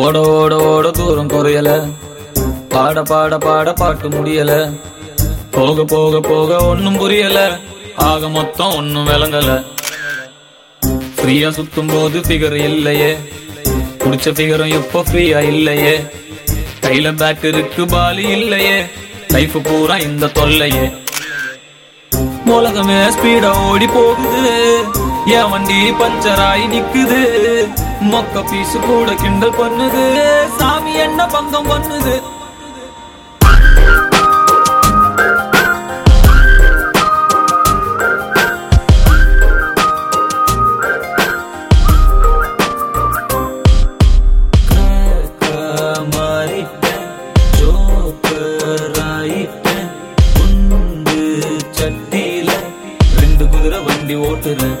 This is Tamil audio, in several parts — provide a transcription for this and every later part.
ஓட ஓட ஓட தூரம் குறையல, பாட பாட பாட பாட்டு முடியல, போக போக போக ஒன்னும் புரியல, ஆக மொத்தம் ஒன்னும் விளங்கல. ஃப்ரீயா சுத்தும் போது ஃபிகர் இல்லையே, குடிச்ச ஃபிகரும் இப்போ ஃப்ரீயா இல்லையே, கையில பேட் இருக்கு பாலி இல்லையே, லைஃப் பூரா இந்த தொல்லையே. உலகமே ஸ்பீடா ஓடி போகுது, என் வண்டி பஞ்சராய் நிக்குது, மொக்க பீசு கூட கிண்டல் பண்ணுது, சாமி என்ன பங்கம் பண்ணுது. சட்டியில 2 குதிரை வண்டி ஓட்டுறேன்.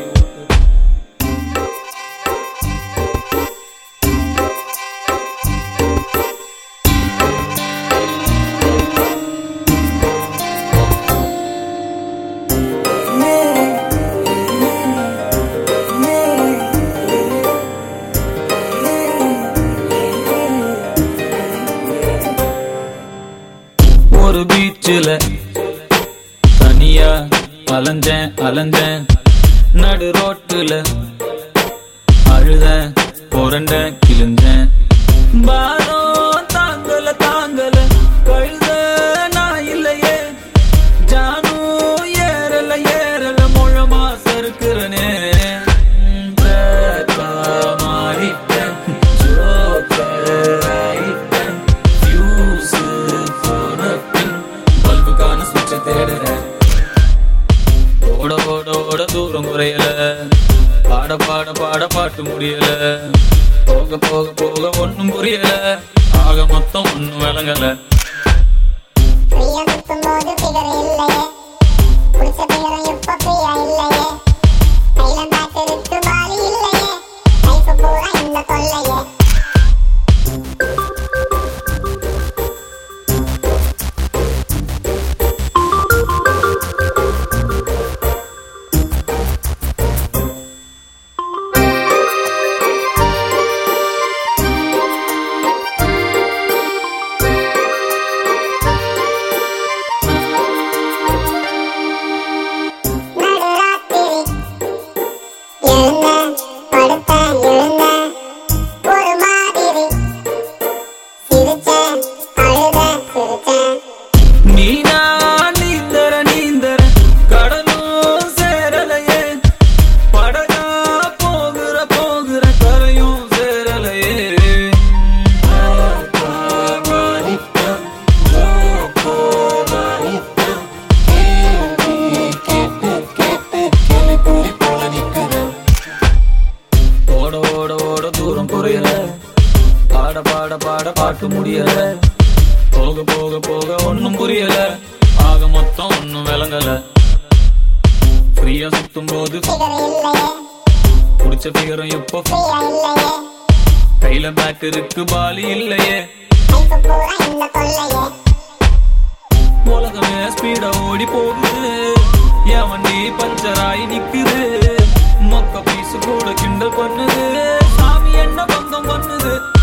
ஒரு பீச்சில தனியா அலைஞ்சேன் அலைஞ்சேன், நடு ரோட்டுல அழுதேன் புரண்டேன் கிழிஞ்சேன், பாரம் தாங்கல தாங்கல கழுத நான் இல்லையே, ஜானும் ஏறல ஏறல முழமா சறுக்குறனே, மாறிட்டேன் ஜோக்கர் ஆயிட்டேன், ஃபியூஸ் போன பின் பல்புக்கான சுவிட்சை தேடுறேன். ஓட ஓட ஓட தூரம் குறையல, பாட பாட பாட பாட்டு முடியல, போக போக போக ஒன்னும் புரியல, ஆக மொத்தம் ஒன்னும் விளங்கல. நீனா நீந்தர நீந்தர கடலும் சேரலையே, படகா போகிற போகிற கரையும் சேரலையே, ஓட ஓட ஓட தூரம் குறையல, பாட பாட பாட பாட்டு முடியல, போக போக போக ஒன்னும் புரியல, ஆக மொத்தம் ஒன்னும் விளங்கல. ஃப்ரீயா சுத்தும் போது குடிச்ச ஃபிகரும் இப்போ கையில பேட் இருக்கு பாலி இல்லையே, உலகமே ஸ்பீடா ஓடி போகுது, என் வண்டி பஞ்சராய் நிக்குது, மொக்க பீசு கூட கிண்டல் பண்ணுது, சாமி என்ன பங்கம் பண்ணுது.